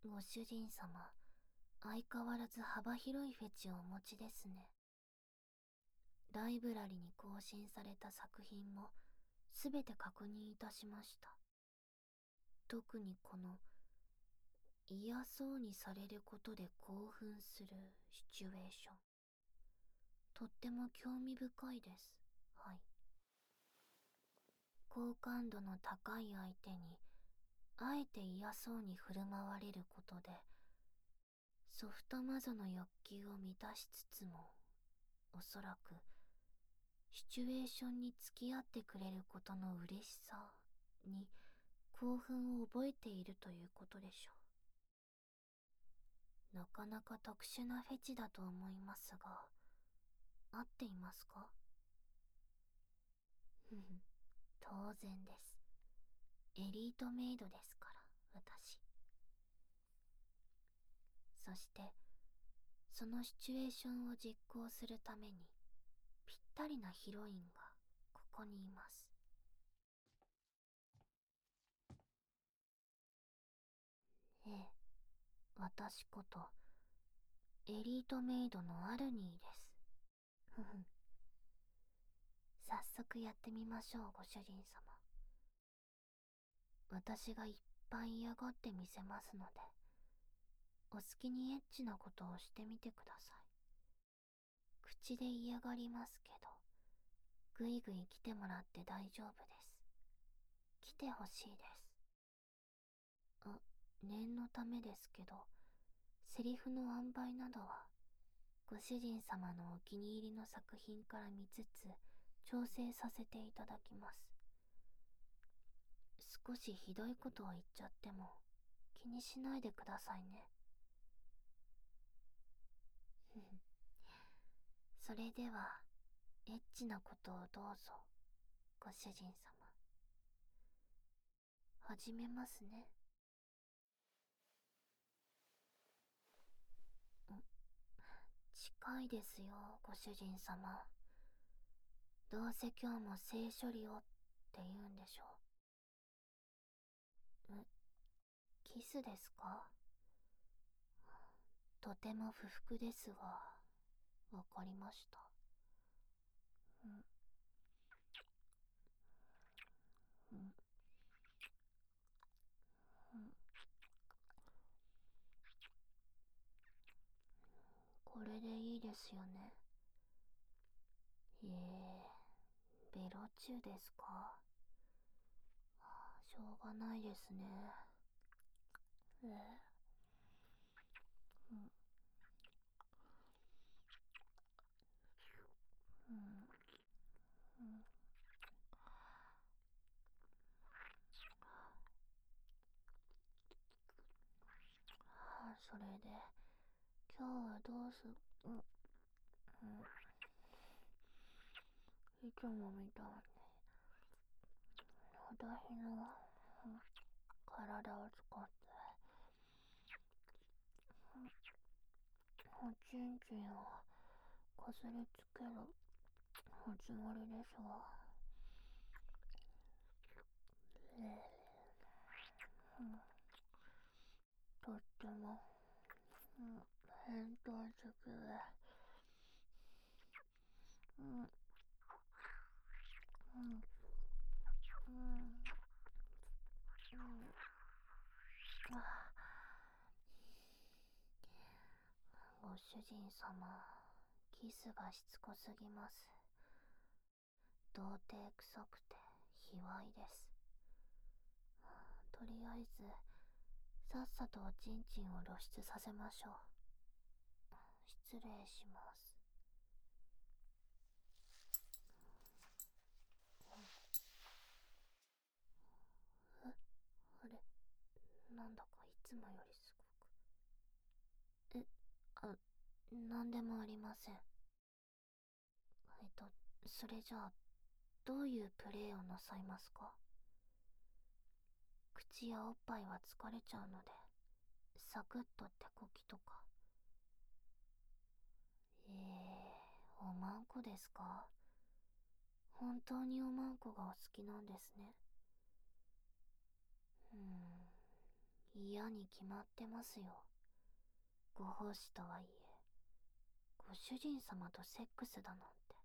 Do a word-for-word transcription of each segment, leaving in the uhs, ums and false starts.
ご主人様、相変わらず幅広いフェチをお持ちですね。ライブラリに更新された作品もすべて確認いたしました。特にこの嫌そうにされることで興奮するシチュエーション、とっても興味深いです。はい。好感度の高い相手にあえて嫌そうに振る舞われることでソフトマゾの欲求を満たしつつも、おそらくシチュエーションに付き合ってくれることの嬉しさに興奮を覚えているということでしょう。なかなか特殊なフェチだと思いますが、合っていますか？ふふ当然です。エリートメイドですから、私。そしてそのシチュエーションを実行するためにぴったりなヒロインがここにいます。ええ、私ことエリートメイドのアルニーです。ふふん。早速やってみましょう、ご主人様。私がいっぱい嫌がってみせますので、お好きにエッチなことをしてみてください。口で嫌がりますけど、ぐいぐい来てもらって大丈夫です。来てほしいです。あ、念のためですけど、セリフの塩梅などは、ご主人様のお気に入りの作品から見つつ、調整させていただきます。少しひどいことを言っちゃっても、気にしないでくださいね。それでは、エッチなことをどうぞ、ご主人様。始めますね。ん近いですよ、ご主人様。どうせ今日も性処理をって言うんでしょう。んキスですか？とても不服ですが、わかりました。うん、うん、うん。これでいいですよね。ええ、ベロ中ですか？はあ、しょうがないですね。ええ、うん、うん、うん。はあ、それで、今日はどうす、うん、うん。いつもみたいに、私の、うん、体を使って、うん、おちんちんをこすりつけるおつもりですわ。ええ、うん、とっても、うん、変態的で、うん、うん、うん、うん、あ、ご主人様、キスがしつこすぎます。童貞臭くて卑猥です。とりあえず、さっさとおちんちんを露出させましょう。失礼します。え、あれ、なんだかいつもよりすごく。え、あ、なんでもありません。えっと、それじゃあ、どういうプレイをなさいますか？口やおっぱいは疲れちゃうので、サクッと手こきとか。えー、おまんこですか？本当におまんこがお好きなんですね。うーん、 嫌に決まってますよ。ご奉仕とはいえ、ご主人様とセックスだなんて。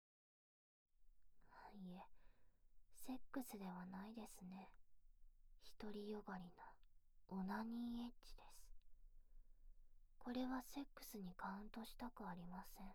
いえ、セックスではないですね。独りよがりなオナニーエッジです。これはセックスにカウントしたくありません。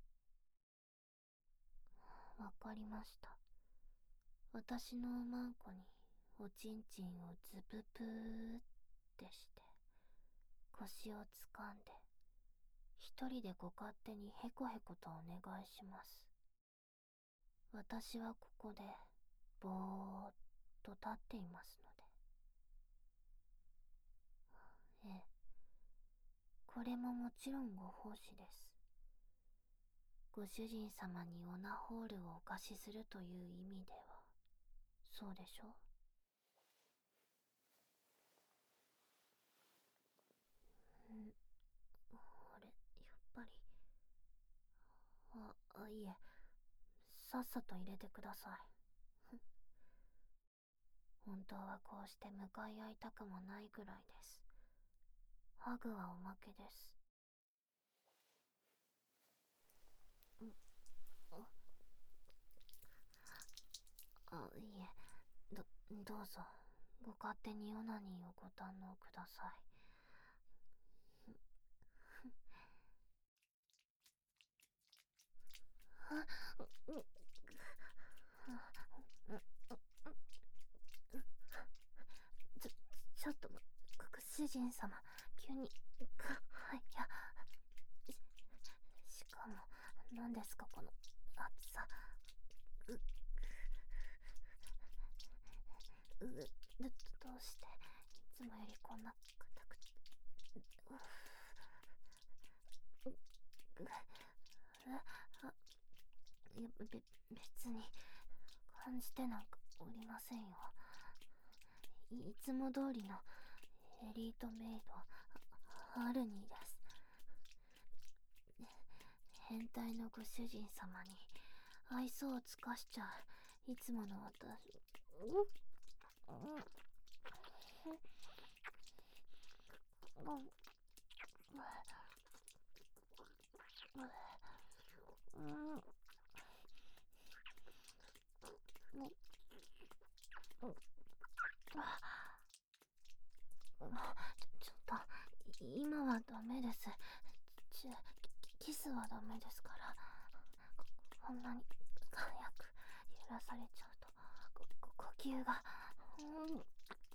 わかりました。私のおまんこにおちんちんをズププーってして腰をつかんで一人でご勝手にヘコヘコとお願いします。私はここでぼーっと立っていますので。ええ、これももちろんご奉仕です。ご主人様にオナホールをお貸しするという意味ではそうでしょう。んあれ、やっぱり。あ、あ、いえ、さっさと入れてください。本当はこうして向かい合いたくもないぐらいです。ハグはおまけです。んあ、あ、いえ、ど、どうぞ、ご勝手にオナニーをご堪能ください。あ、う、う、ちょ、ちょっと、ご主人様、急に、はい、いや、し、しかも、何ですかこの暑さ。う、う、ど、どうして、いつもよりこんな硬くて、う、う、う、え、あ、いや、べ、別に、感じてなんかおりませんよ。い、いつも通りのエリートメイド、アルニーです。変態のご主人様に愛想を尽かしちゃういつもの私。うっ、うん、うん、うん、うん、ちょ、ちょっと、今はダメです。ち、キキスはダメですから。こ、こんなに早く揺らされちゃうと、こ、こ呼吸が、うん、うん、うん、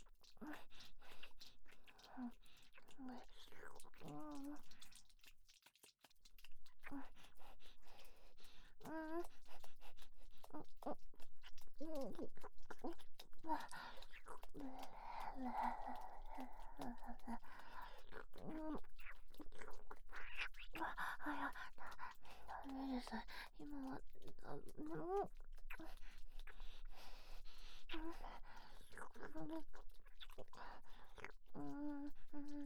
うん、うん、うん、うん、あ、いや、ダメです。今は、あ、うん、うん、うん、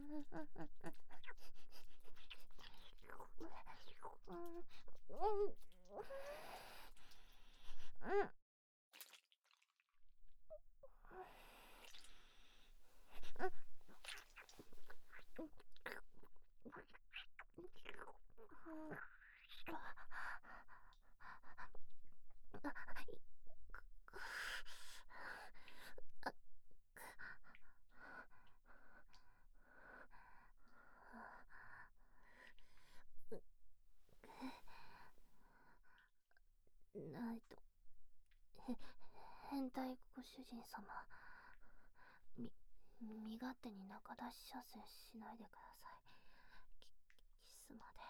ないと、へ、変態ご主人様、み、身勝手に中出し射精しないでください。キ、キスまで。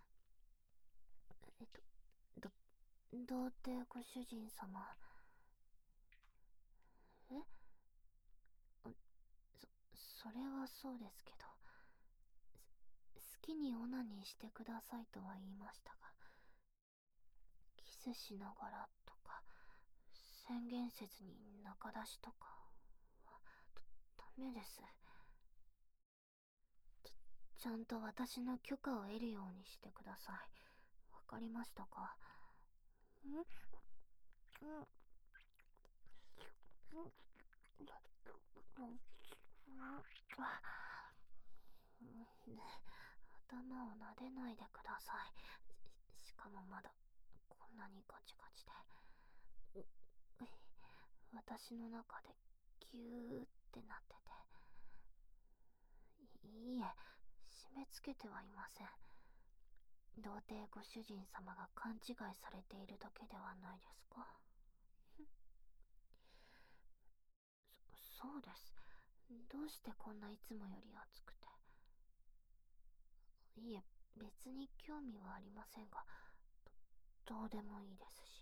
えっと、ど、童貞ご主人様。え、そ、それはそうですけど、好きにオナニーしてくださいとは言いましたが、キスしながらとか、宣言せずに中出しとかは、ダメです。ちゃんと私の許可を得るようにしてください。わかりましたか？ん、ん、ん、ん、ん、ん、 ね、頭を撫でないでください。し、しかもまだこんなにガチガチで。う、うい、私の中でギューってなってて。い、いいえ、締め付けてはいません。童貞ご主人様が勘違いされているだけではないですか。そ、そうです。どうしてこんないつもより暑くて。いえ、別に興味はありませんが、ど、どうでもいいですし。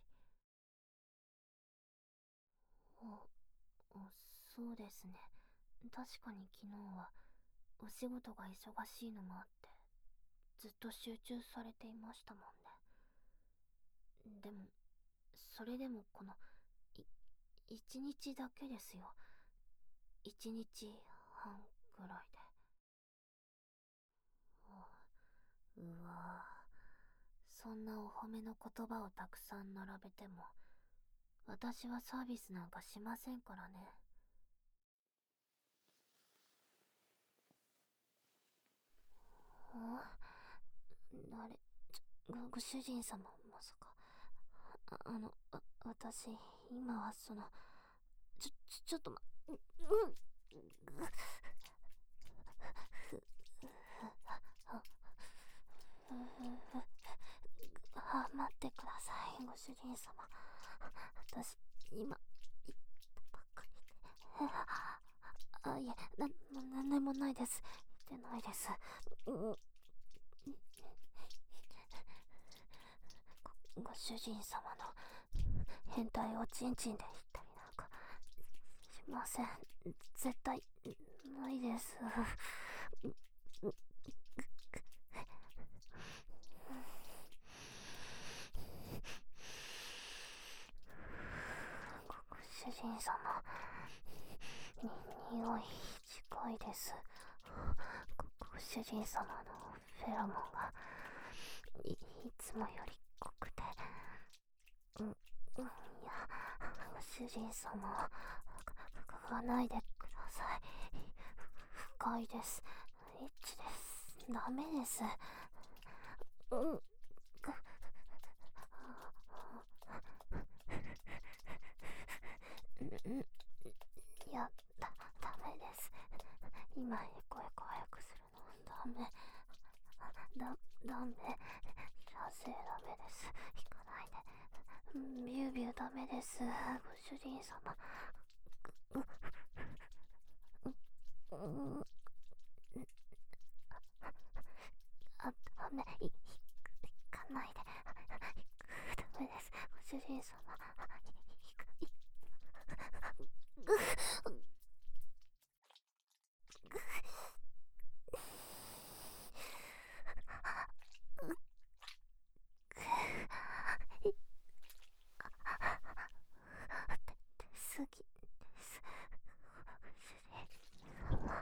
お、お、そうですね。確かに昨日はお仕事が忙しいのもあってずっと集中されていましたもんね。でも、それでもこの、い、一日だけですよ。一日半ぐらいで。う、うわぁ、そんなお褒めの言葉をたくさん並べても、私はサービスなんかしませんからね。あ、あれ、ちょ、ご、ご主人様、まさか。あ、あの、あ、私、今はその、ちょ、ちょ、ちょっとま、う、うん、あ、待ってください、ご主人様。私、今、一歩ばっかりで。あ、いえ、な、なんでもないです。言ってないです。うん、ご、ご主人様の変態をチンチンで言ったりなんかしません。絶対ないです。ご主人様、に、匂い近いです。ご、ご主人様のフェロモンがい、いつもより濃くて、うん、うん、いや、ご主人様、嗅がないでください。深いです。エッチです。ダメです。うん、うん、いや、だ、ダメです。今、エコエコ早くするの。ダメ。だ、ダメ。射精ダメです。引かないで。ビュービューダメです。ご主人様。う、う、あ、ダメ。い、引かないで。ダメです。ご主人様。出すぎです。ご主人様。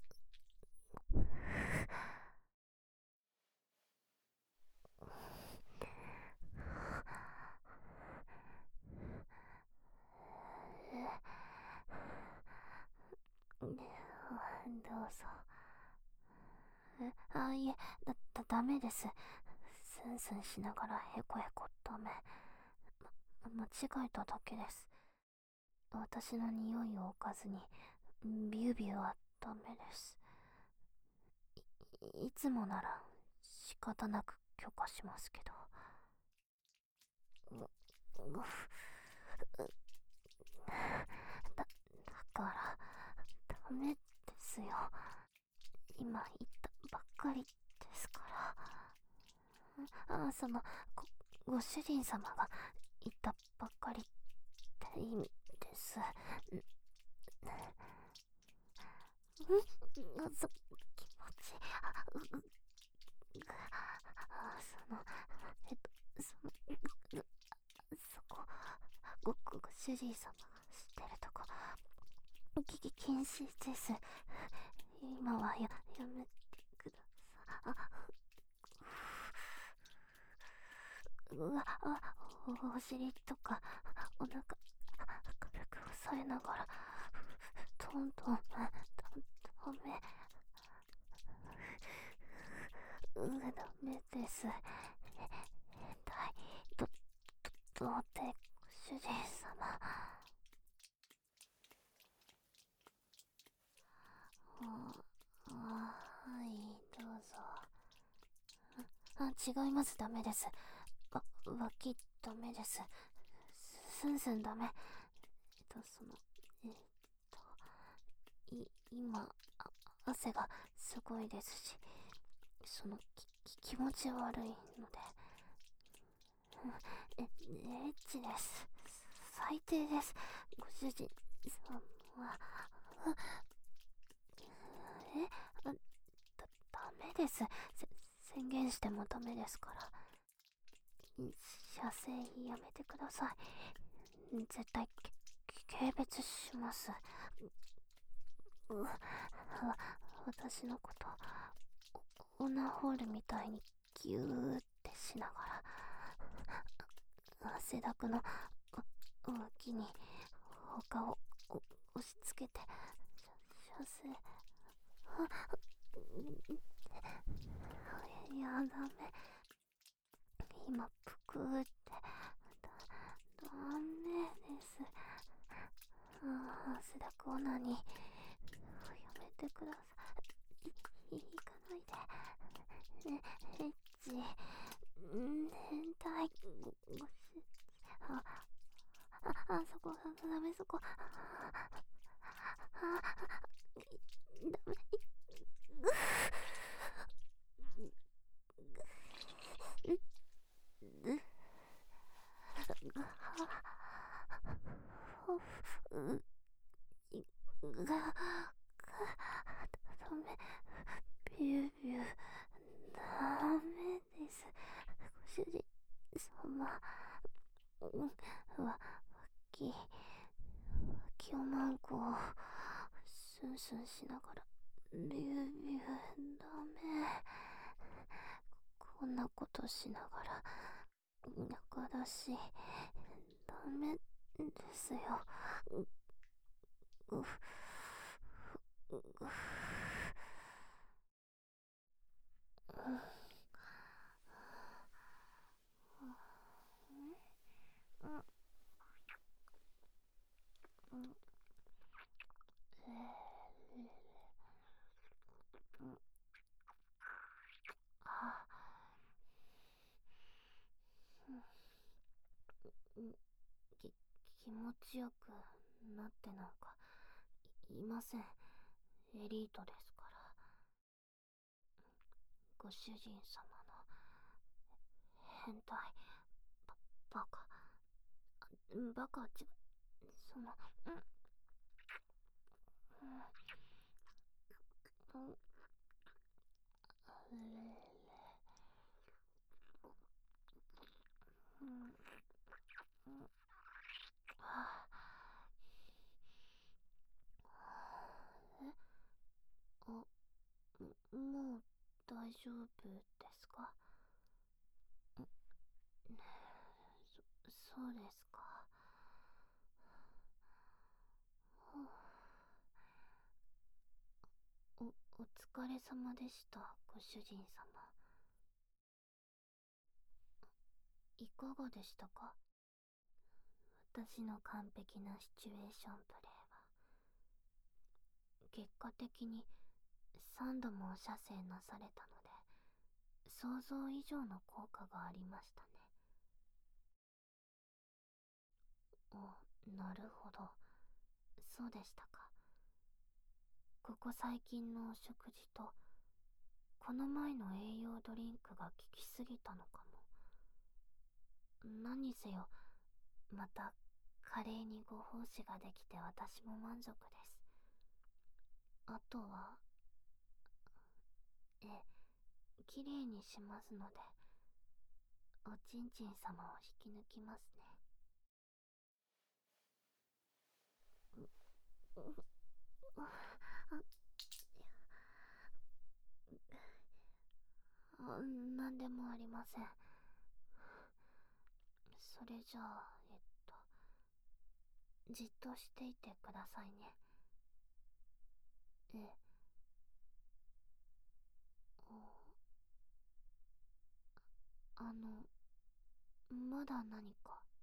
どうぞ。え、あ、いえ、だ、だ、ダメです。スンスンしながらヘコヘコダメ。ま、間違えただけです。私の匂いを置かずに、ビュービューはダメです。い、いつもなら仕方なく許可しますけど。う、う、だ、だから、ダメですよ。今言ったばっかりですから。あ、その、ご、ご主人様が言ったばっかりって意味です。ん、ん、そ、気持ちいい。あ、う、う、あ、その、えっと、その、う、そこ、ご、ご、ご主人様が知ってるとこ、き、き、禁止です。今はや、やめてください。あ、うわ、あ、お、お尻とか、お腹、軽く押さえながら、トントン、ダメ。 う、ダメです。変態。ど、ど、どうて、主人様。あ、あ、はい、どうぞ。あ、違います、ダメです。わ、脇ダメです。すんすんダメ。えっと、その、えっと、い、今、あ、汗がすごいですし、その、き、き気持ち悪いので。え、エッチです。最低です。ご主人様は、え、だ、ダメです。せ、宣言してもダメですから。射精やめてください。絶対、け軽蔑します。う、わ、私のこと、オオナホールみたいにギューってしながら、汗だくの脇に他を押し付けて、射精、いや、ダメ。今、ぷくーって、だ、ダメです。ああ、汗だくオナニー。やめてください。い、行かないで。え、エッチ。ん、変態。ご、ごし、あ、あ、あ、そこ、ダメそこ。あ、あ、ダメ。う、う、う、い、が、ダメ。ビュービュー。ダメです。ご主人様。うん、わ、脇、脇をマンコを、スンスンしながら、ビュービュー、ダメ。こんなことしながら、中出し、ダメですよ。う、う、う、う、うん、えー、うん、あ、うん、き、気持ちよくなってなんかい、いません。エリートですから。ご主人様の変態、バ、バカ、バカは違う、その、うん、うん、うん、あれれ、うん、うん、あ、え、あ、もう大丈夫ですか？そ、そうですか。お、お疲れ様でした、ご主人様。いかがでしたか？私の完璧なシチュエーションプレイは。結果的にさんども射精なされたので、想像以上の効果がありましたね。お、なるほど。そうでしたか。ここ最近のお食事と、この前の栄養ドリンクが効きすぎたのかも。何にせよ、また華麗にご奉仕ができて私も満足です。あとは、え、きれいにしますので、おちんちん様を引き抜きますね。う、う、あ、あ、なんでもありません。それじゃあ、えっと、じっとしていてくださいね。え、お、 あの、まだ何か？